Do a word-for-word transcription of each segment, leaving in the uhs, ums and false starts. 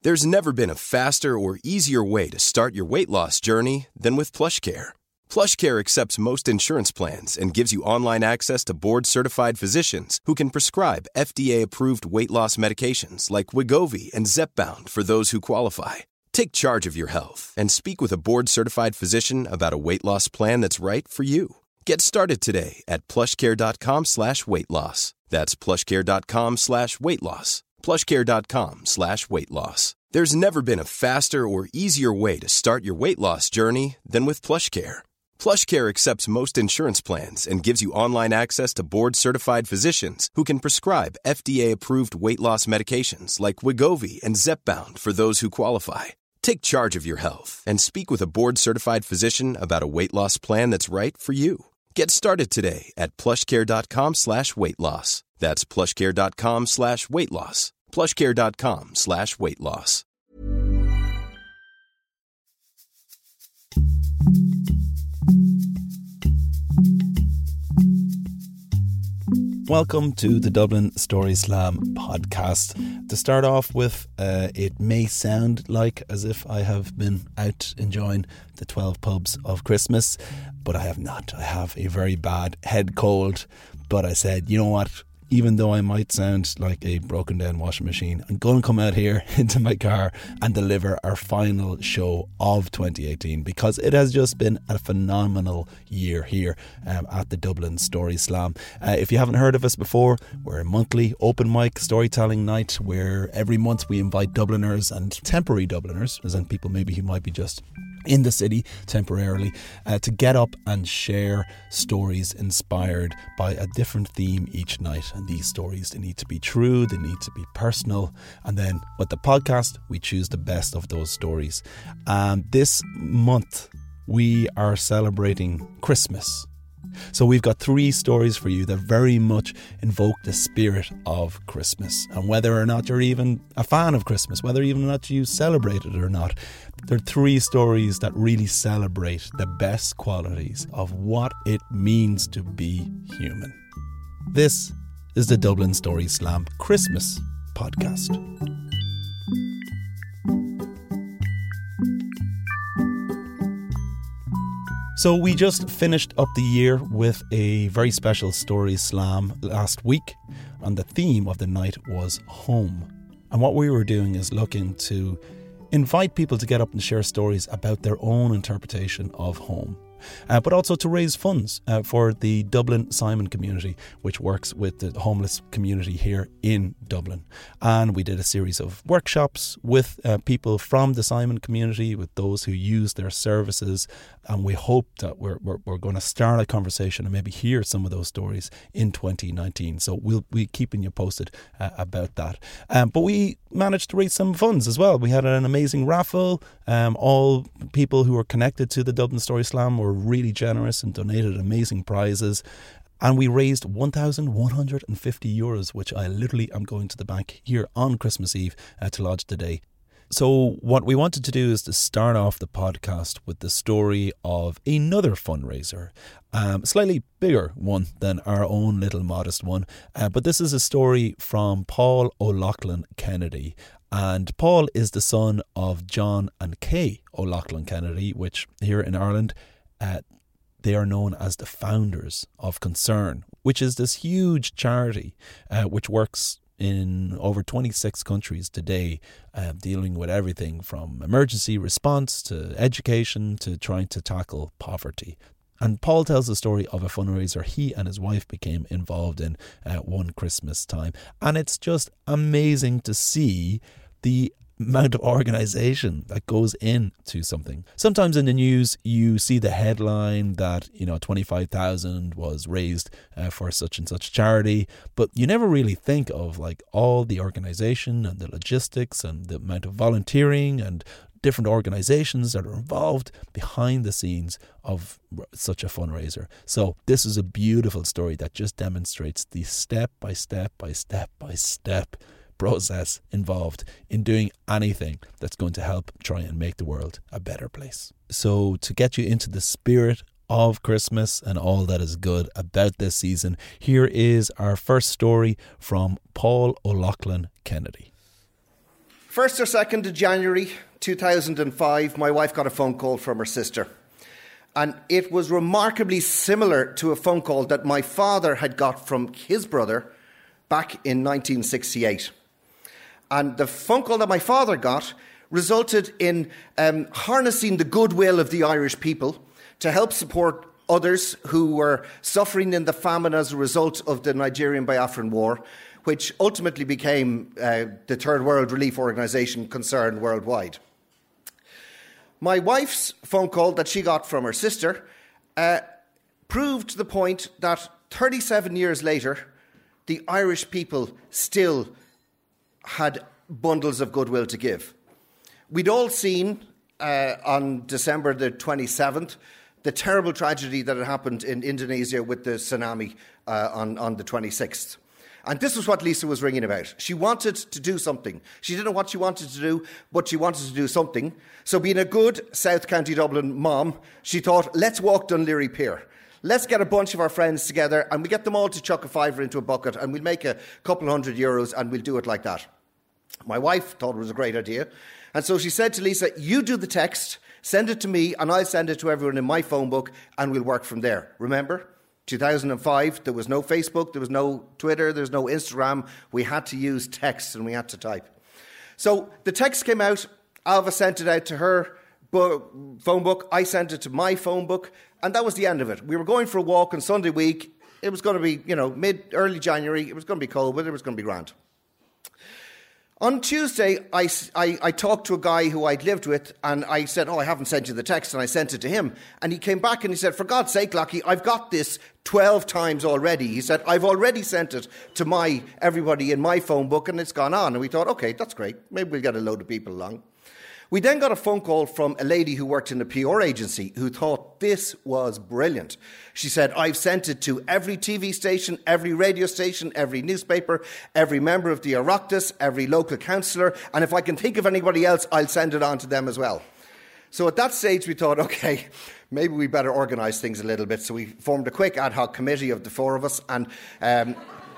There's never been a faster or easier way to start your weight loss journey than with PlushCare. PlushCare accepts most insurance plans and gives you online access to board-certified physicians who can prescribe F D A-approved weight loss medications like Wegovy and Zepbound for those who qualify. Take charge of your health and speak with a board-certified physician about a weight loss plan that's right for you. Get started today at plushcare.com slash weight loss. That's plushcare.com slash weight loss. plushcare.com slash weight loss. There's never been a faster or easier way to start your weight loss journey than with PlushCare. PlushCare accepts most insurance plans and gives you online access to board-certified physicians who can prescribe F D A-approved weight loss medications like Wegovy and Zepbound for those who qualify. Take charge of your health and speak with a board-certified physician about a weight loss plan that's right for you. Get started today at plushcare.com slash weight loss. That's plushcare.com slash weight loss. plushcare.com slash weight loss. Welcome to the Dublin Story Slam podcast. To start off with, uh, it may sound like as if I have been out enjoying the twelve pubs of Christmas, but I have not. I have a very bad head cold, but I said, you know what? Even though I might sound like a broken down washing machine, I'm going to come out here into my car and deliver our final show of twenty eighteen, because it has just been a phenomenal year here um, at the Dublin Story Slam. Uh, if you haven't heard of us before, we're a monthly open mic storytelling night where every month we invite Dubliners and temporary Dubliners, as in people maybe who might be just in the city temporarily, uh, to get up and share stories inspired by a different theme each night. And these stories, they need to be true, they need to be personal, and then with the podcast we choose the best of those stories. And this month we are celebrating Christmas. So we've got three stories for you that very much invoke the spirit of Christmas. And whether or not you're even a fan of Christmas, whether even or not you celebrate it or not, there are three stories that really celebrate the best qualities of what it means to be human. This is the Dublin Story Slam Christmas podcast. So we just finished up the year with a very special story slam last week, and the theme of the night was home. And what we were doing is looking to invite people to get up and share stories about their own interpretation of home. Uh, but also to raise funds uh, for the Dublin Simon community, which works with the homeless community here in Dublin. And we did a series of workshops with uh, people from the Simon community, with those who use their services. And we hope that we're, we're, we're going to start a conversation and maybe hear some of those stories in twenty nineteen. So we'll be keeping you posted uh, about that. Um, but we managed to raise some funds as well. We had an amazing raffle. Um, all people who were connected to the Dublin Story Slam were really generous and donated amazing prizes. And we raised one thousand one hundred fifty euros, which I literally am going to the bank here on Christmas Eve uh, to lodge today. So what we wanted to do is to start off the podcast with the story of another fundraiser, um, a slightly bigger one than our own little modest one. Uh, but this is a story from Paul O'Loughlin Kennedy. And Paul is the son of John and Kay O'Loughlin Kennedy, which here in Ireland, uh, they are known as the founders of Concern, which is this huge charity uh, which works in over twenty-six countries today, uh, dealing with everything from emergency response to education to trying to tackle poverty. And Paul tells the story of a fundraiser he and his wife became involved in uh, one Christmas time. And it's just amazing to see the amount of organisation that goes into something. Sometimes in the news you see the headline that, you know, twenty-five thousand was raised uh, for such and such charity, but you never really think of like all the organisation and the logistics and the amount of volunteering and different organisations that are involved behind the scenes of such a fundraiser. So this is a beautiful story that just demonstrates the step by step by step by step process involved in doing anything that's going to help try and make the world a better place. So to get you into the spirit of Christmas and all that is good about this season, here is our first story from Paul O'Loughlin Kennedy. First or second of January two thousand five, my wife got a phone call from her sister. And it was remarkably similar to a phone call that my father had got from his brother back in nineteen sixty-eight. And the phone call that my father got resulted in um, harnessing the goodwill of the Irish people to help support others who were suffering in the famine as a result of the Nigerian-Biafran War, which ultimately became uh, the Third World Relief Organisation Concern worldwide. My wife's phone call that she got from her sister uh, proved the point that thirty-seven years later, the Irish people still had bundles of goodwill to give. We'd all seen uh, on December the twenty-seventh the terrible tragedy that had happened in Indonesia with the tsunami uh, on, on the twenty-sixth. And this was what Lisa was ringing about. She wanted to do something. She didn't know what she wanted to do, but she wanted to do something. So being a good South County Dublin mom, she thought, let's walk Dún Laoghaire Pier. Let's get a bunch of our friends together and we get them all to chuck a fiver into a bucket and we'll make a couple of hundred euros and we'll do it like that. My wife thought it was a great idea. And so she said to Lisa, you do the text, send it to me and I'll send it to everyone in my phone book and we'll work from there. Remember? two thousand five, there was no Facebook, there was no Twitter, there was no Instagram. We had to use text and we had to type. So the text came out. Alva sent it out to her book, phone book. I sent it to my phone book. And that was the end of it. We were going for a walk on Sunday week. It was going to be, you know, mid, early January. It was going to be cold, but it was going to be grand. On Tuesday, I, I, I talked to a guy who I'd lived with, and I said, oh, I haven't sent you the text, and I sent it to him. And he came back and he said, for God's sake, Lockie, I've got this twelve times already. He said, I've already sent it to my everybody in my phone book, and it's gone on. And we thought, OK, that's great. Maybe we'll get a load of people along. We then got a phone call from a lady who worked in a P R agency who thought this was brilliant. She said, I've sent it to every T V station, every radio station, every newspaper, every member of the Oireachtas, every local councillor, and if I can think of anybody else, I'll send it on to them as well. So at that stage we thought, OK, maybe we better organise things a little bit. So we formed a quick ad hoc committee of the four of us and... Um,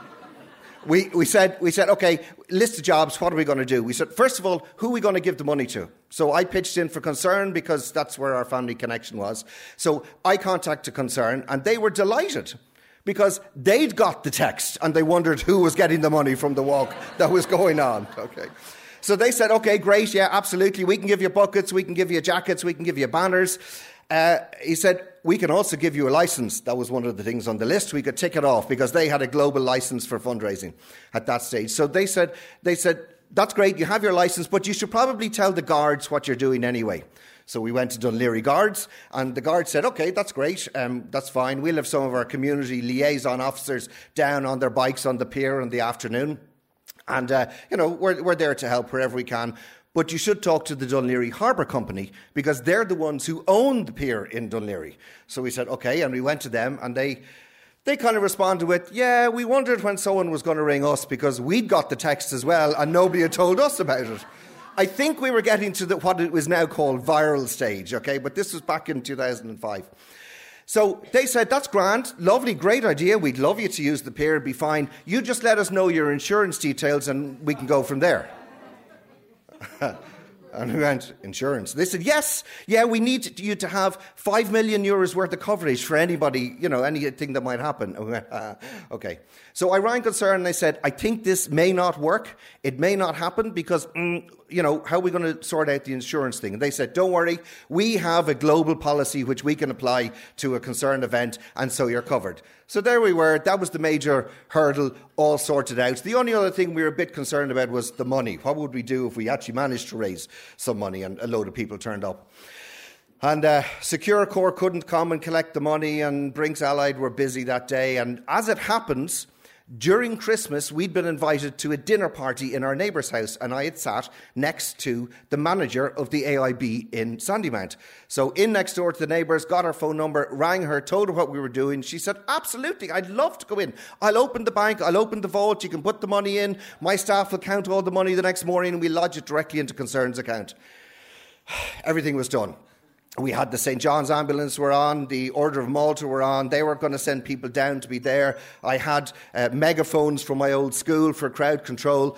We, we said, we said, OK, list of jobs, what are we going to do? We said, first of all, who are we going to give the money to? So I pitched in for Concern because that's where our family connection was. So I contacted Concern and they were delighted because they'd got the text and they wondered who was getting the money from the walk that was going on. OK. So they said, OK, great, yeah, absolutely. We can give you buckets, we can give you jackets, we can give you banners. Uh, he said, we can also give you a licence. That was one of the things on the list. We could tick it off because they had a global licence for fundraising at that stage. So they said, they said, that's great, you have your licence, but you should probably tell the guards what you're doing anyway. So we went to Dún Laoghaire Guards, and the guards said, OK, that's great, um, that's fine. We'll have some of our community liaison officers down on their bikes on the pier in the afternoon. And, uh, you know, we're, we're there to help wherever we can. But you should talk to the Dún Laoghaire Harbour Company because they're the ones who own the pier in Dún Laoghaire. So we said, OK, and we went to them and they they kind of responded with, yeah, we wondered when someone was going to ring us because we'd got the text as well and nobody had told us about it. I think we were getting to the, what it was now called viral stage, OK, but this was back in two thousand five. So they said, that's grand, lovely, great idea, we'd love you to use the pier, it'd be fine. You just let us know your insurance details and we can go from there. And we went, insurance? They said, yes, yeah, we need you to have five million euros worth of coverage for anybody, you know, anything that might happen. And we went, ah, OK. So I rang Concern and they said, I think this may not work. It may not happen because, mm, you know, how are we going to sort out the insurance thing? And they said, don't worry, we have a global policy which we can apply to a Concern event, and so you're covered. So there we were. That was the major hurdle, all sorted out. The only other thing we were a bit concerned about was the money. What would we do if we actually managed to raise some money and a load of people turned up? And uh, Securicor couldn't come and collect the money, and Brinks Allied were busy that day. And as it happens, during Christmas, we'd been invited to a dinner party in our neighbour's house, and I had sat next to the manager of the A I B in Sandymount. So in next door to the neighbours, got her phone number, rang her, told her what we were doing. She said, absolutely, I'd love to go in. I'll open the bank, I'll open the vault, you can put the money in, my staff will count all the money the next morning and we'll lodge it directly into Concern's account. Everything was done. We had the Saint John's ambulance were on, the Order of Malta were on, they were going to send people down to be there. I had uh, megaphones from my old school for crowd control.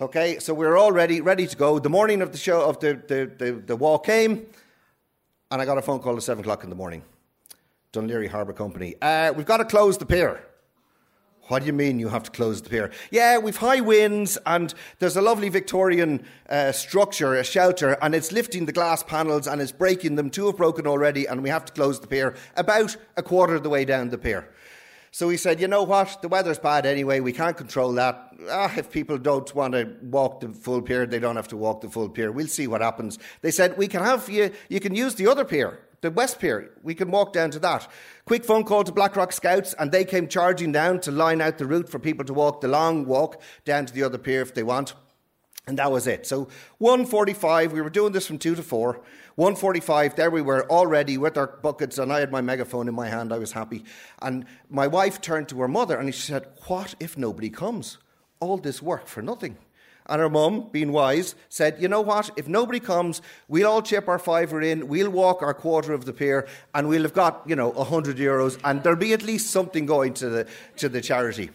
Okay, so we were all ready, ready to go. The morning of the show, of the, the, the, the walk came, and I got a phone call at seven o'clock in the morning. Dún Laoghaire Harbour Company. Uh, we've got to close the pier. What do you mean you have to close the pier? Yeah, we've high winds and there's a lovely Victorian uh, structure, a shelter, and it's lifting the glass panels and it's breaking them. Two have broken already and we have to close the pier about a quarter of the way down the pier. So we said, you know what, the weather's bad anyway, we can't control that. Ah, if people don't want to walk the full pier, they don't have to walk the full pier. We'll see what happens. They said, we can have you, you can use the other pier, the West Pier. We can walk down to that. Quick phone call to Blackrock Scouts and they came charging down to line out the route for people to walk the long walk down to the other pier if they want. And that was it. So one forty-five, we were doing this from two to four. one forty-five, there we were all ready with our buckets and I had my megaphone in my hand. I was happy. And my wife turned to her mother and she said, what if nobody comes? All this work for nothing. And her mum, being wise, said, you know what, if nobody comes, we'll all chip our fiver in, we'll walk our quarter of the pier and we'll have got, you know, one hundred euros and there'll be at least something going to the, to the charity.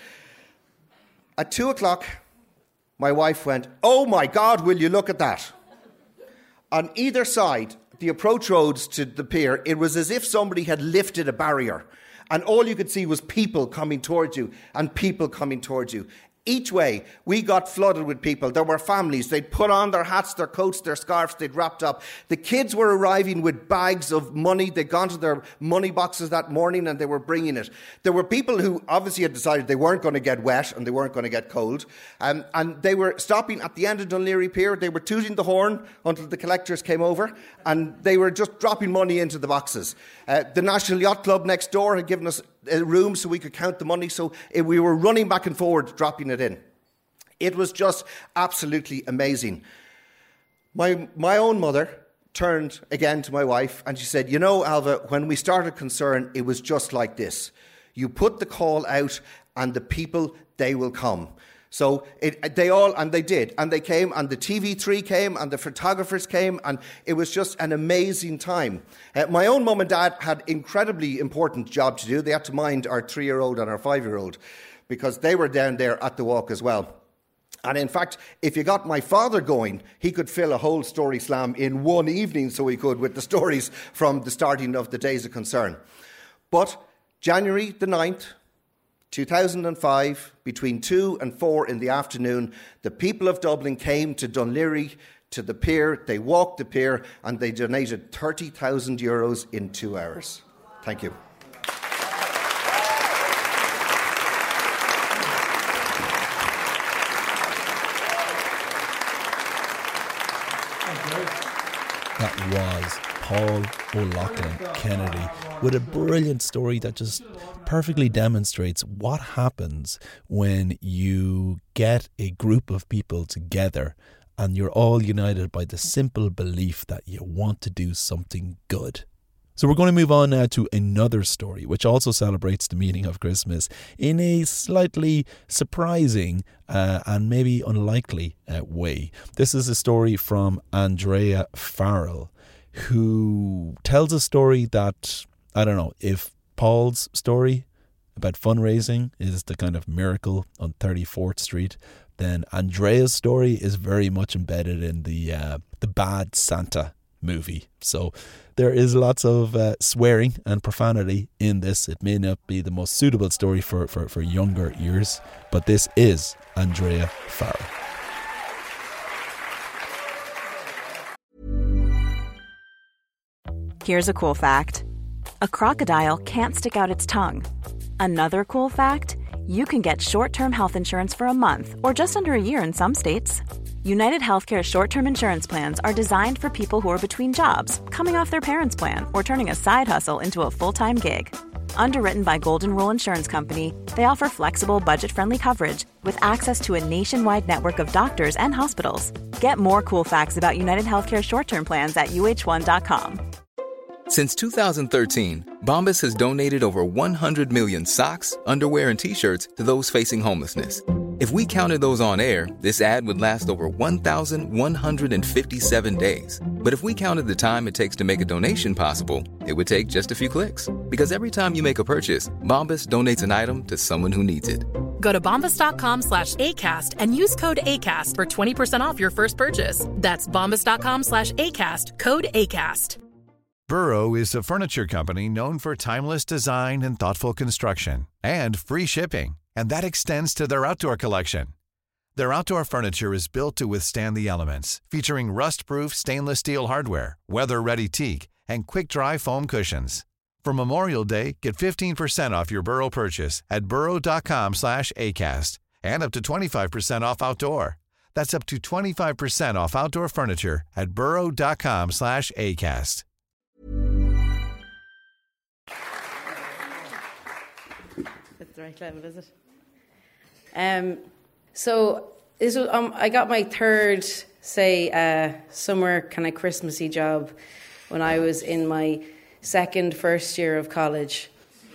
At two o'clock, my wife went, oh my God, will you look at that? On either side, the approach roads to the pier, it was as if somebody had lifted a barrier and all you could see was people coming towards you and people coming towards you. Each way, we got flooded with people. There were families. They'd put on their hats, their coats, their scarves. They'd wrapped up. The kids were arriving with bags of money. They'd gone to their money boxes that morning and they were bringing it. There were people who obviously had decided they weren't going to get wet and they weren't going to get cold. Um, and they were stopping at the end of Dún Laoghaire Pier. They were tooting the horn until the collectors came over and they were just dropping money into the boxes. Uh, the National Yacht Club next door had given us a room so we could count the money. So it, we were running back and forward, dropping it in. It was just absolutely amazing. My my own mother turned again to my wife and she said, you know, Alva, when we started Concern, it was just like this. You put the call out and the people, they will come. So it, they all, and they did, and they came, and the T V three came, and the photographers came, and it was just an amazing time. Uh, my own mum and dad had incredibly important job to do. They had to mind our three-year-old and our five-year-old because they were down there at the walk as well. And in fact, if you got my father going, he could fill a whole story slam in one evening, so he could, with the stories from the starting of the Days of Concern. But January the ninth, two thousand five, between two and four in the afternoon, the people of Dublin came to Dún Laoghaire, to the pier, they walked the pier, and they donated thirty thousand euros in two hours. Thank you. That was Paul O'Loughlin Kennedy with a brilliant story that just perfectly demonstrates what happens when you get a group of people together and you're all united by the simple belief that you want to do something good. So we're going to move on now to another story which also celebrates the meaning of Christmas in a slightly surprising uh, and maybe unlikely uh, way. This is a story from Andrea Farrell, who tells a story that, I don't know, if Paul's story about fundraising is the kind of miracle on thirty-fourth Street, then Andrea's story is very much embedded in the uh, the Bad Santa movie. So there is lots of uh, swearing and profanity in this. It may not be the most suitable story for, for, for younger ears, but this is Andrea Farrell. Here's a cool fact. A crocodile can't stick out its tongue. Another cool fact, you can get short-term health insurance for a month or just under a year in some states. United Healthcare short-term insurance plans are designed for people who are between jobs, coming off their parents' plan, or turning a side hustle into a full-time gig. Underwritten by Golden Rule Insurance Company, they offer flexible, budget-friendly coverage with access to a nationwide network of doctors and hospitals. Get more cool facts about United Healthcare short-term plans at U H one dot com. Since two thousand thirteen, Bombas has donated over one hundred million socks, underwear, and T-shirts to those facing homelessness. If we counted those on air, this ad would last over one thousand one hundred fifty-seven days. But if we counted the time it takes to make a donation possible, it would take just a few clicks. Because every time you make a purchase, Bombas donates an item to someone who needs it. Go to bombas.com slash ACAST and use code ACAST for twenty percent off your first purchase. That's bombas.com slash ACAST, code ACAST. Burrow is a furniture company known for timeless design and thoughtful construction and free shipping, and that extends to their outdoor collection. Their outdoor furniture is built to withstand the elements, featuring rust-proof stainless steel hardware, weather-ready teak, and quick-dry foam cushions. For Memorial Day, get fifteen percent off your Burrow purchase at burrow.com slash ACAST and up to twenty-five percent off outdoor. That's up to twenty-five percent off outdoor furniture at burrow.com slash ACAST. That's the right level, is it? Um, so this was, um, I got my third, say, uh, summer kind of Christmassy job when I was in my second, first year of college.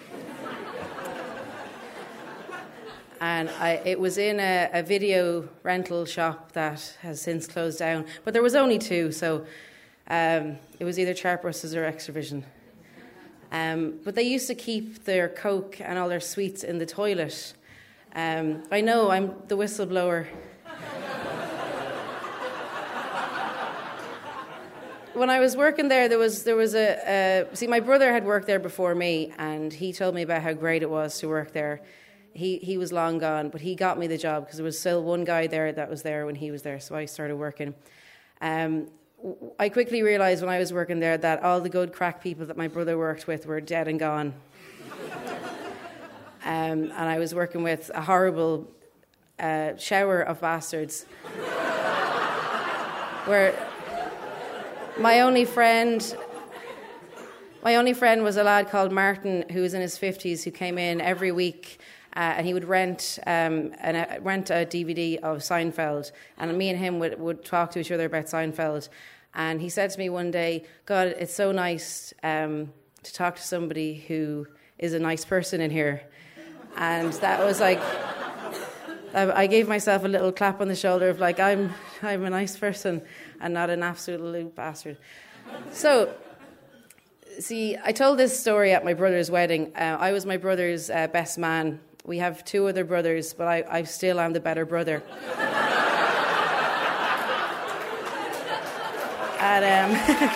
And I, it was in a, a video rental shop that has since closed down. But there was only two, so um, it was either Chartbuses or Extravision. Um, but they used to keep their Coke and all their sweets in the toilet. Um, I know, I'm the whistleblower. When I was working there, there was there was a, a... See, my brother had worked there before me, and he told me about how great it was to work there. He he was long gone, but he got me the job because there was still one guy there that was there when he was there, so I started working. Um, I quickly realised when I was working there that all the good crack people that my brother worked with were dead and gone. um, and I was working with a horrible uh, shower of bastards. where my only friend... My only friend was a lad called Martin, who was in his fifties, who came in every week, uh, and he would rent um, an, uh, rent a D V D of Seinfeld, and me and him would, would talk to each other about Seinfeld. And he said to me one day, "God, it's so nice um, to talk to somebody who is a nice person in here." And that was like, I, I gave myself a little clap on the shoulder of like, I'm I'm a nice person and not an absolute bastard. So. See, I told this story at my brother's wedding. Uh, I was my brother's uh, best man. We have two other brothers, but I, I still am the better brother. and um,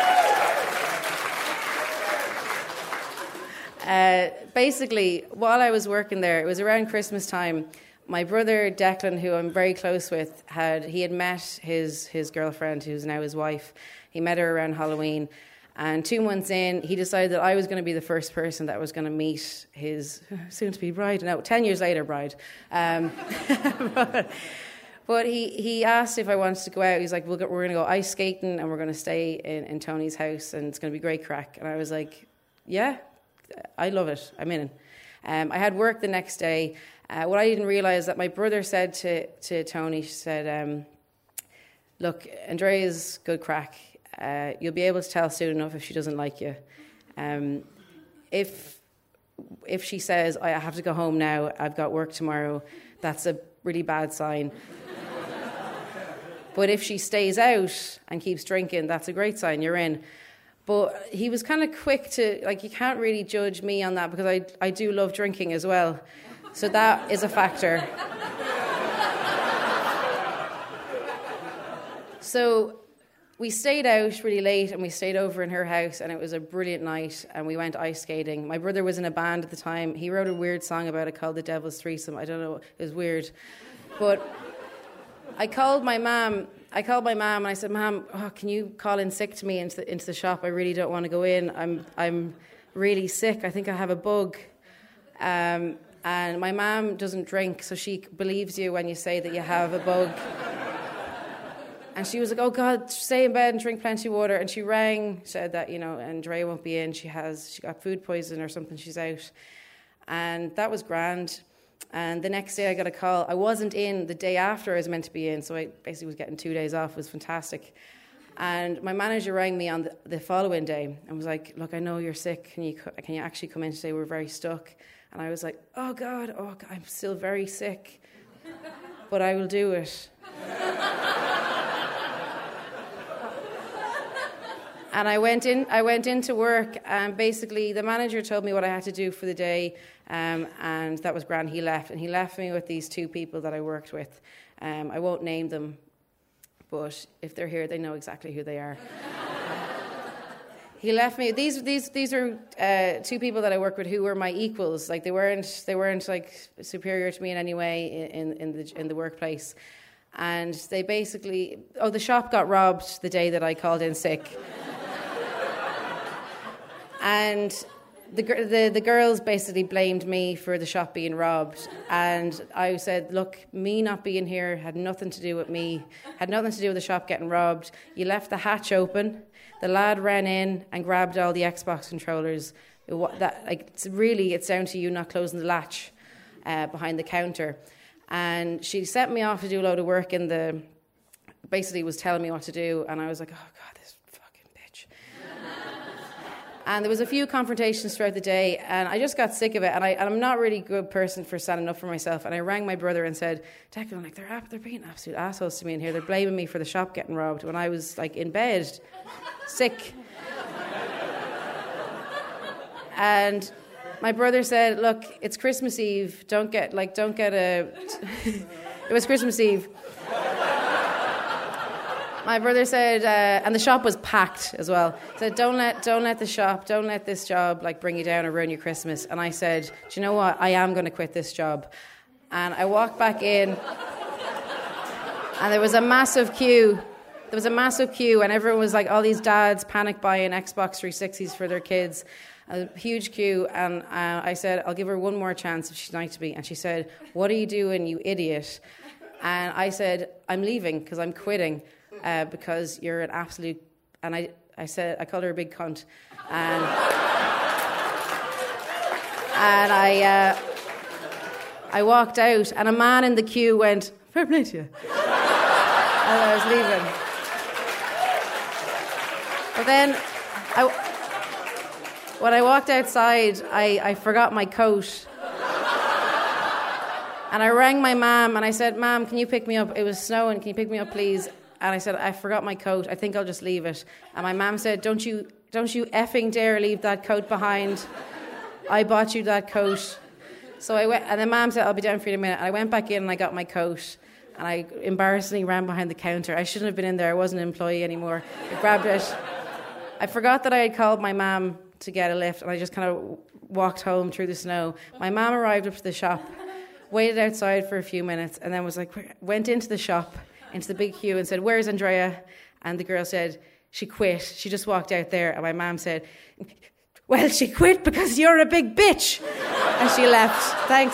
uh, basically, while I was working there, it was around Christmas time. My brother Declan, who I'm very close with, had he had met his his girlfriend, who's now his wife. He met her around Halloween. And two months in, he decided that I was going to be the first person that was going to meet his soon-to-be bride. No, ten years later bride. Um, but but he, he asked if I wanted to go out. He's like, we'll go, we're going to go ice skating and we're going to stay in, in Tony's house and it's going to be great crack. And I was like, yeah, I love it. I'm in. Um, I had work the next day. Uh, what I didn't realise that my brother said to, to Tony, she said, um, look, Andrea's good crack. Uh, you'll be able to tell soon enough if she doesn't like you. Um, if if she says, I have to go home now, I've got work tomorrow, that's a really bad sign. But if she stays out and keeps drinking, that's a great sign, you're in. But he was kind of quick to, like, you can't really judge me on that because I, I do love drinking as well. So that is a factor. So... we stayed out really late and we stayed over in her house and it was a brilliant night and we went ice skating. My brother was in a band at the time. He wrote a weird song about it called The Devil's Threesome. I don't know, it was weird. But I called my mum. I called my mum and I said, Mum, oh, can you call in sick to me into the, into the shop? I really don't want to go in. I'm I'm really sick. I think I have a bug. Um, and my mum doesn't drink, so she believes you when you say that you have a bug. And she was like, oh, God, stay in bed and drink plenty of water. And she rang, said that, you know, Andrea won't be in. She has, she got food poisoning or something. She's out. And that was grand. And the next day I got a call. I wasn't in the day after I was meant to be in, so I basically was getting two days off. It was fantastic. And my manager rang me on the, the following day and was like, look, I know you're sick. Can you can you actually come in today? We're very stuck. And I was like, oh, God, oh, God, I'm still very sick. But I will do it. And I went in. I went into work, and basically the manager told me what I had to do for the day, um, and that was grand. He left, and he left me with these two people that I worked with. Um, I won't name them, but if they're here, they know exactly who they are. He left me. These these these are uh, two people that I work with who were my equals. Like they weren't they weren't like superior to me in any way in in the in the workplace. And they basically oh the shop got robbed the day that I called in sick. And the the the girls basically blamed me for the shop being robbed. And I said, look, me not being here had nothing to do with me. Had nothing to do with the shop getting robbed. You left the hatch open. The lad ran in and grabbed all the Xbox controllers. It, that, like, it's really, it's down to you not closing the latch uh, behind the counter. And she sent me off to do a load of work in the, basically was telling me what to do. And I was like, oh, God, this fucking bitch. And there was a few confrontations throughout the day, and I just got sick of it. And, I, and I'm not really a good person for standing up for myself. And I rang my brother and said, Declan, like, they're, they're being absolute assholes to me in here. They're blaming me for the shop getting robbed when I was, like, in bed, sick. And my brother said, look, it's Christmas Eve. Don't get, like, don't get a... It was Christmas Eve. My brother said, uh, and the shop was packed as well. Said, don't let, don't let the shop, don't let this job like bring you down or ruin your Christmas. And I said, do you know what? I am going to quit this job. And I walked back in, and there was a massive queue. There was a massive queue, and everyone was like, all these dads panic buying Xbox three sixties for their kids. A huge queue, and uh, I said, I'll give her one more chance if she's nice to me. And she said, what are you doing, you idiot? And I said, I'm leaving because I'm quitting. Uh, because you're an absolute, and I, I said, I called her a big cunt, and and I, uh, I walked out, and a man in the queue went, fair play to you, and I was leaving. But then, I, when I walked outside, I, I forgot my coat. And I rang my mum, and I said, Mum, can you pick me up? It was snowing, can you pick me up, please? And I said, I forgot my coat. I think I'll just leave it. And my mum said, don't you don't you effing dare leave that coat behind. I bought you that coat. So I went, and then Mum said, I'll be down for you in a minute. And I went back in and I got my coat. And I embarrassingly ran behind the counter. I shouldn't have been in there. I wasn't an employee anymore. I grabbed it. I forgot that I had called my mum to get a lift. And I just kind of walked home through the snow. My mum arrived up to the shop, waited outside for a few minutes, and then was like, went into the shop, into the big queue, and said, where's Andrea? And the girl said, she quit. She just walked out there. And my mum said, well, she quit because you're a big bitch. And she left. Thanks.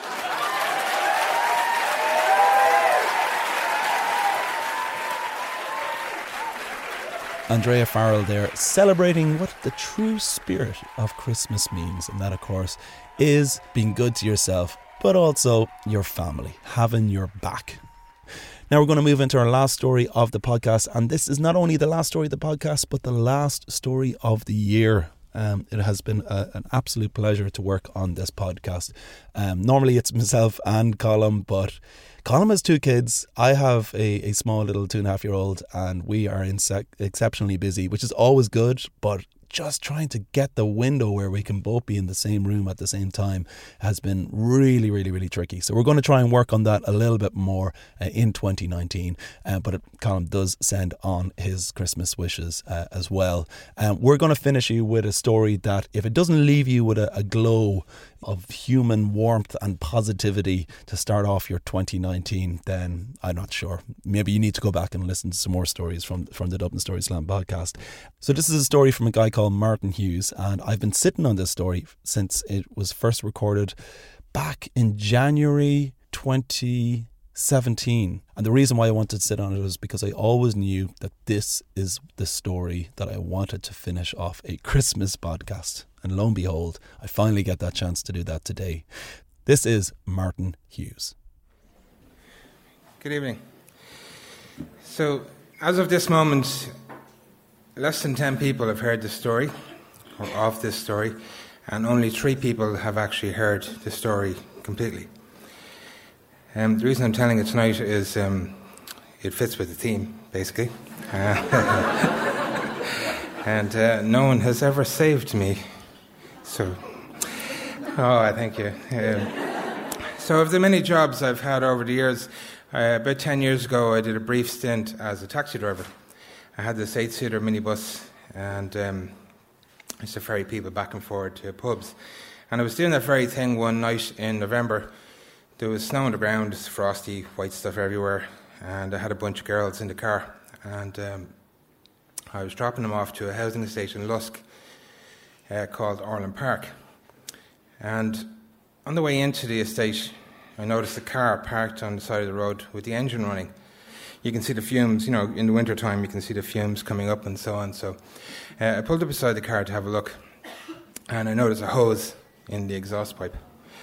Andrea Farrell there, celebrating what the true spirit of Christmas means. And that, of course, is being good to yourself, but also your family, having your back. Now we're going to move into our last story of the podcast, and this is not only the last story of the podcast, but the last story of the year. Um, it has been a, an absolute pleasure to work on this podcast. Um, normally it's myself and Colm, but Colm has two kids. I have a, a small little two and a half year old, and we are inse- exceptionally busy, which is always good, but just trying to get the window where we can both be in the same room at the same time has been really, really, really tricky. So we're going to try and work on that a little bit more uh, in twenty nineteen. Uh, but it, Colm does send on his Christmas wishes uh, as well. Um, we're going to finish you with a story that, if it doesn't leave you with a, a glow of human warmth and positivity to start off your twenty nineteen, then I'm not sure. Maybe you need to go back and listen to some more stories from, from the Dublin Story Slam podcast. So this is a story from a guy called Martin Hughes, and I've been sitting on this story since it was first recorded back in January twenty seventeen. And the reason why I wanted to sit on it was because I always knew that this is the story that I wanted to finish off a Christmas podcast. And lo and behold, I finally get that chance to do that today. This is Martin Hughes. Good evening. So, as of this moment, less than ten people have heard the story, or of this story, and only three people have actually heard the story completely. Um, the reason I'm telling it tonight is um, it fits with the theme, basically. Uh, and uh, no one has ever saved me. So, oh, thank you. Um, so of the many jobs I've had over the years, uh, about ten years ago I did a brief stint as a taxi driver. I had this eight-seater minibus, and um, I used to ferry people back and forward to pubs. And I was doing that very thing one night in November. There was snow on the ground, frosty, white stuff everywhere, and I had a bunch of girls in the car. And um, I was dropping them off to a housing estate in Lusk uh, called Orland Park. And on the way into the estate, I noticed a car parked on the side of the road with the engine running. You can see the fumes, you know, in the winter time, you can see the fumes coming up and so on. So uh, I pulled up beside the car to have a look, and I noticed a hose in the exhaust pipe.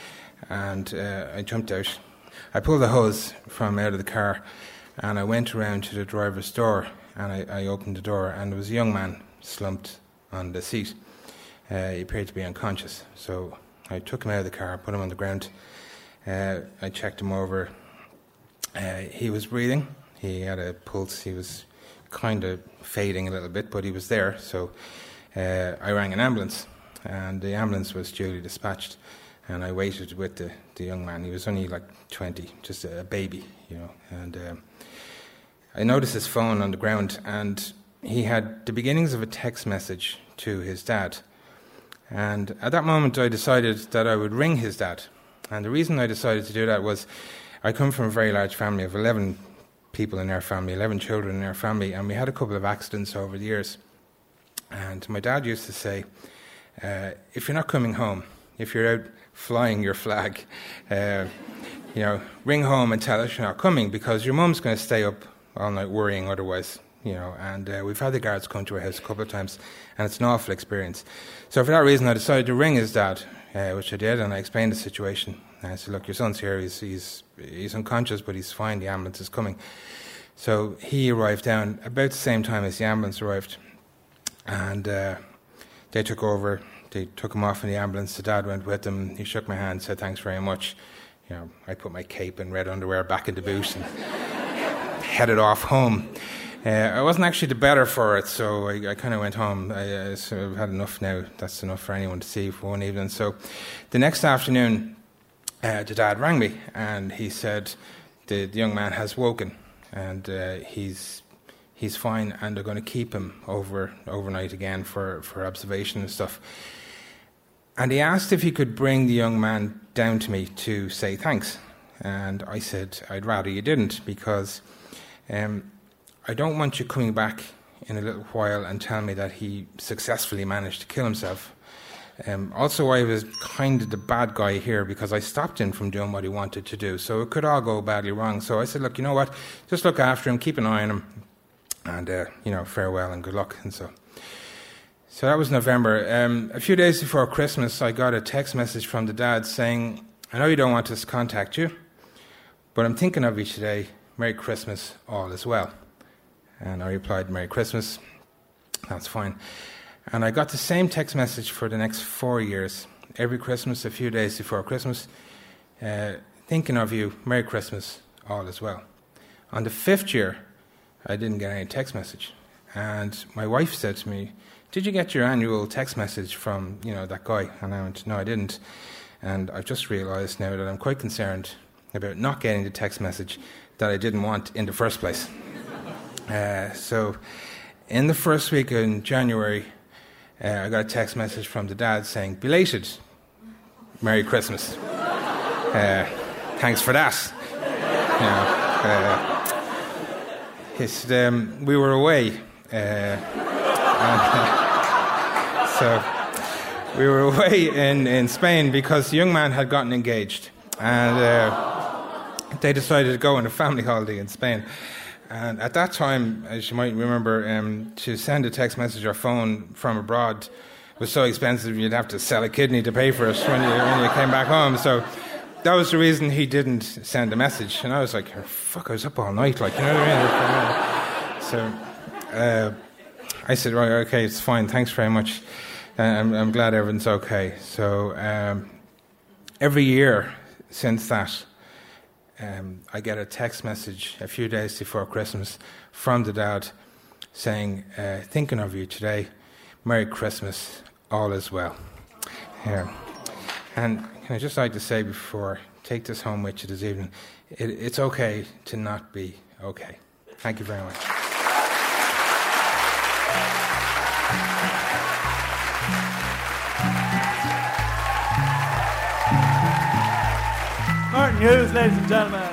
And uh, I jumped out. I pulled the hose from out of the car, and I went around to the driver's door, and I, I opened the door, and there was a young man slumped on the seat. Uh, he appeared to be unconscious. So I took him out of the car, put him on the ground. Uh, I checked him over. Uh, he was breathing. He had a pulse. He was kind of fading a little bit, but he was there. So uh, I rang an ambulance, and the ambulance was duly dispatched. And I waited with the, the young man. He was only like twenty, just a baby, you know. And um, I noticed his phone on the ground, and he had the beginnings of a text message to his dad. And at that moment, I decided that I would ring his dad. And the reason I decided to do that was I come from a very large family of eleven people in our family, eleven children in our family, and we had a couple of accidents over the years. And my dad used to say, uh, if you're not coming home, if you're out flying your flag, uh, you know, ring home and tell us you're not coming, because your mum's going to stay up all night worrying otherwise, you know. And uh, we've had the guards come to our house a couple of times, and it's an awful experience. So for that reason, I decided to ring his dad, uh, which I did, and I explained the situation. And I said, look, your son's here, he's, he's, he's unconscious, but he's fine, the ambulance is coming. So he arrived down about the same time as the ambulance arrived, and uh, they took over. They took him off in the ambulance. The dad went with him. He shook my hand, said thanks very much. You know, I put my cape and red underwear back in the boot and headed off home. Uh, I wasn't actually the better for it, so I, I kind of went home. I, I sort of had enough now. That's enough for anyone to see for one evening. So the next afternoon, uh, the dad rang me, and he said the, the young man has woken, and uh, he's he's fine, and they're going to keep him over overnight again for, for observation and stuff. And he asked if he could bring the young man down to me to say thanks. And I said, I'd rather you didn't, because um, I don't want you coming back in a little while and telling me that he successfully managed to kill himself. Um, also, I was kind of the bad guy here, because I stopped him from doing what he wanted to do. So it could all go badly wrong. So I said, look, you know what? Just look after him, keep an eye on him, and, uh, you know, farewell and good luck. And so... So that was November. Um, a few days before Christmas, I got a text message from the dad saying, I know you don't want us to contact you, but I'm thinking of you today. Merry Christmas, all is well. And I replied, Merry Christmas. That's fine. And I got the same text message for the next four years. Every Christmas, a few days before Christmas, uh, thinking of you, Merry Christmas, all is well. On the fifth year, I didn't get any text message. And my wife said to me, did you get your annual text message from, you know, that guy? And I went, no, I didn't. And I've just realised now that I'm quite concerned about not getting the text message that I didn't want in the first place. uh, so in the first week in January, uh, I got a text message from the dad saying, belated Merry Christmas. uh, thanks for that. You know, uh, he said, um, we were away. Uh, And, so we were away in, in Spain because the young man had gotten engaged, and uh, they decided to go on a family holiday in Spain. And at that time, as you might remember, um, to send a text message or phone from abroad was so expensive you'd have to sell a kidney to pay for it when you, when you came back home. So that was the reason he didn't send a message. And I was like, oh, fuck, I was up all night, like, you know what I mean? So... Uh, I said, right, okay, it's fine, thanks very much. Uh, I'm, I'm glad everything's okay. So um, every year since that, um, I get a text message a few days before Christmas from the dad saying, uh, thinking of you today, Merry Christmas, all is well. Here. And can I just like to say before, take this home with you this evening, it, it's okay to not be okay. Thank you very much. Martin Hughes, ladies and gentlemen.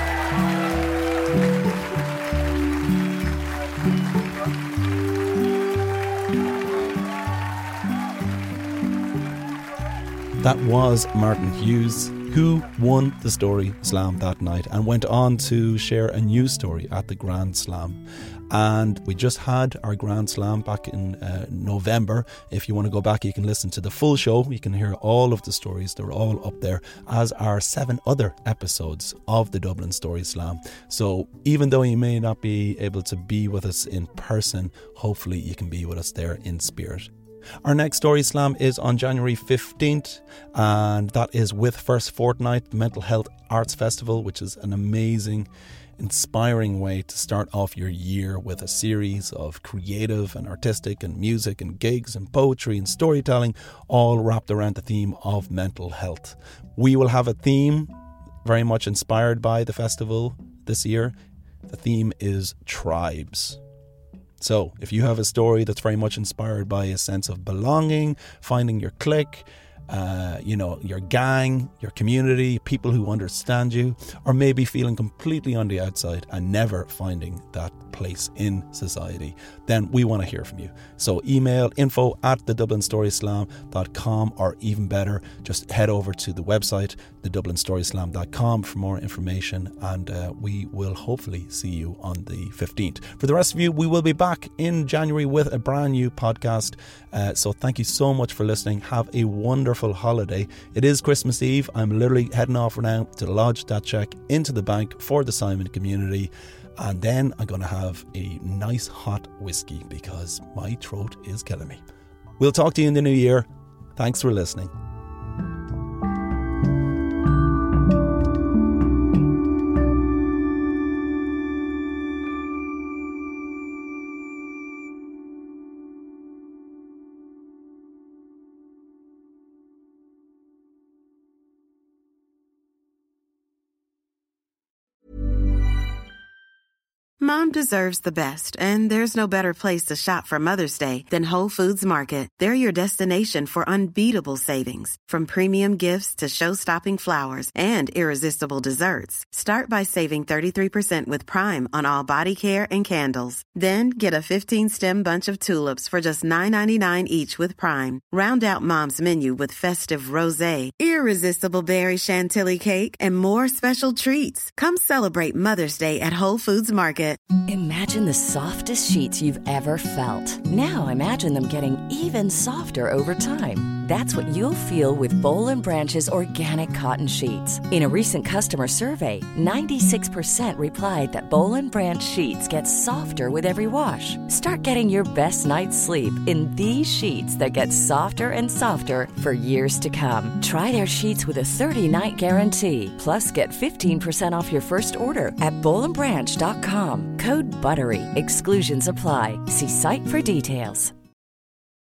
That was Martin Hughes, who won the Story Slam that night and went on to share a new story at the Grand Slam. And we just had our Grand Slam back in uh, November. If you want to go back, you can listen to the full show. You can hear all of the stories. They're all up there, as are seven other episodes of the Dublin Story Slam. So even though you may not be able to be with us in person, hopefully you can be with us there in spirit. Our next Story Slam is on January fifteenth, and that is with First Fortnight, the Mental Health Arts Festival, which is an amazing, inspiring way to start off your year with a series of creative and artistic and music and gigs and poetry and storytelling, all wrapped around the theme of mental health. We will have a theme very much inspired by the festival this year. The theme is tribes. So if you have a story that's very much inspired by a sense of belonging, finding your clique, uh, you know, your gang, your community, people who understand you, or maybe feeling completely on the outside and never finding that place in society, then we want to hear from you. So email info at the dublin story slam dot com, or even better, just head over to the website, the dublin story slam dot com, for more information, and uh, we will hopefully see you on the fifteenth. For the rest of you, we will be back in January with a brand new podcast. Uh, so thank you so much for listening. Have a wonderful holiday. It is Christmas Eve. I'm literally heading off now to lodge that check into the bank for the Simon community. And then I'm going to have a nice hot whiskey because my throat is killing me. We'll talk to you in the new year. Thanks for listening. Mom deserves the best, and there's no better place to shop for Mother's Day than Whole Foods Market. They're your destination for unbeatable savings, from premium gifts to show-stopping flowers and irresistible desserts. Start by saving thirty-three percent with Prime on all body care and candles. Then get a fifteen-stem bunch of tulips for just nine ninety-nine each with Prime. Round out Mom's menu with festive rosé, irresistible berry chantilly cake, and more special treats. Come celebrate Mother's Day at Whole Foods Market. Imagine the softest sheets you've ever felt. Now imagine them getting even softer over time. That's what you'll feel with Boll and Branch's organic cotton sheets. In a recent customer survey, ninety-six percent replied that Boll and Branch sheets get softer with every wash. Start getting your best night's sleep in these sheets that get softer and softer for years to come. Try their sheets with a thirty-night guarantee. Plus, get fifteen percent off your first order at boll and branch dot com. Code BUTTERY. Exclusions apply. See site for details.